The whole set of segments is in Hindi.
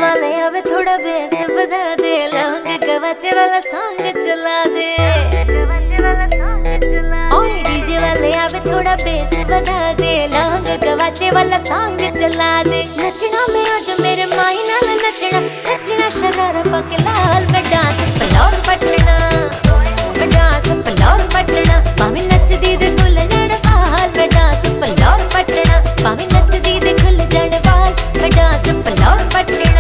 वाले आवे थोड़ा बेस बजा दे, लौंग गवाचे वाला सॉन्ग चला दे। ओए डीजे वाले आवे थोड़ा बेस बजा दे, लौंग गवाचे वाला सॉन्ग चला दे। नचना में आज मेरे माई नाल नचना, नचना शरारा पाके लाल में डांस फ्लोर पटना, मैं डांस फ्लोर पटना। पावे नचदी दे खुल जाने बाल, मैं डांस फ्लोर पटना। पावे नचदी दे खुल जाने बाल, मैं डांस फ्लोर पटना।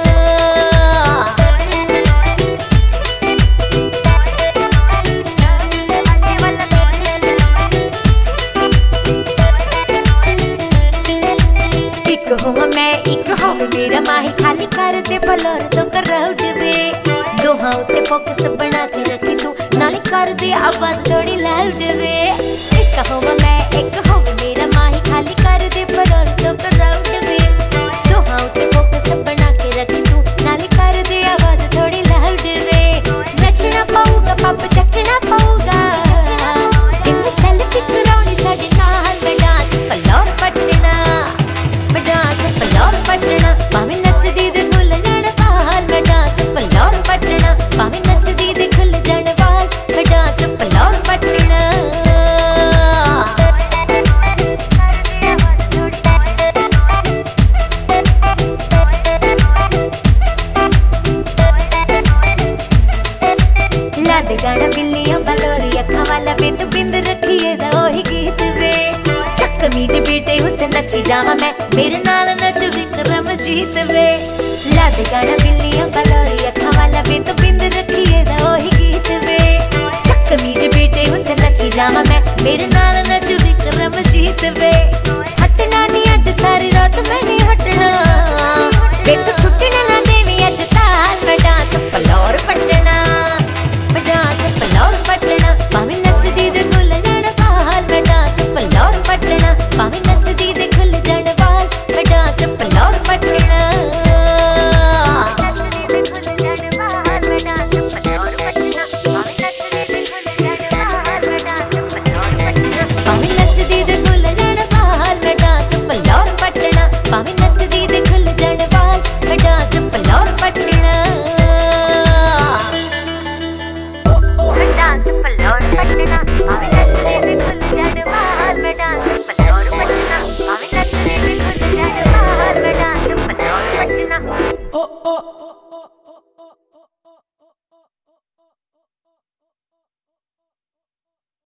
एक हूँ मैं एक हूँ मेरा माही, खाली कर दे फ्लोर तो कर राउंड वे। दो हाथ ते फोकस बना के रखी तू, नाले कर दे आवाज थोड़ी लाउड वे। एक हूँ मैं एक हूँ मेरा माही, खाली कर दे फ्लोर तो कर राउंड वे। दो हाथ ते फोकस बना के रखी तू, नाले कर दे आवाज थोड़ी लाउड वे। नचना पाऊगा पप चखना पाऊगा, जिंदगी सेल्फी कराउनी साडे नाल, मैं डांस फ्लोर पटना, मैं डांस फ्लोर पटना। पावे नचदी दे खुल जाने बाल, मैं डांस फ्लोर पटना। पावे नचदी दे खुल जाने बाल, मैं डांस फ्लोर पटना। लाद गाना बिल्लियां बलोरी अखा वाला वे, तू बिंद रखिए दा ओही गीत वे। कमीज बेटे उते नची जावा मैं, मेरे नाल नच विक्रम जीत वे। लाद गाना बिल्लियां बलोरी अखा वाला वे, तो बिंद रखिए दा ओही गीत वे। कमीज बेटे उते नची जावा मैं, मेरे नाल नच विक्रम जीत वे। हटना नी अज सारी रात मैं नहीं हटना, वे तो छुट्टना ना देवी अज ताल, मैं डांस फ्लोर पटना, मैं डांस फ्लोर पटना। पावे नचदी दे खुल जाने बाल, मैं डांस फ्लोर पटना। पावे नचदी दे खुल जाने बाल, मैं डांस फ्लोर पटना। पावे नचदी दे खुल जाने बाल, मैं डांस फ्लोर पटना। पावे नचदी दे खुल जाने बाल, मैं डांस फ्लोर पटना। मैं डांस फ्लोर पटना, पावे नचदी दे खुल जाने बाल, मैं डांस फ्लोर पटना। पावे नचदी दे खुल जाने बाल, मैं डांस फ्लोर पटना।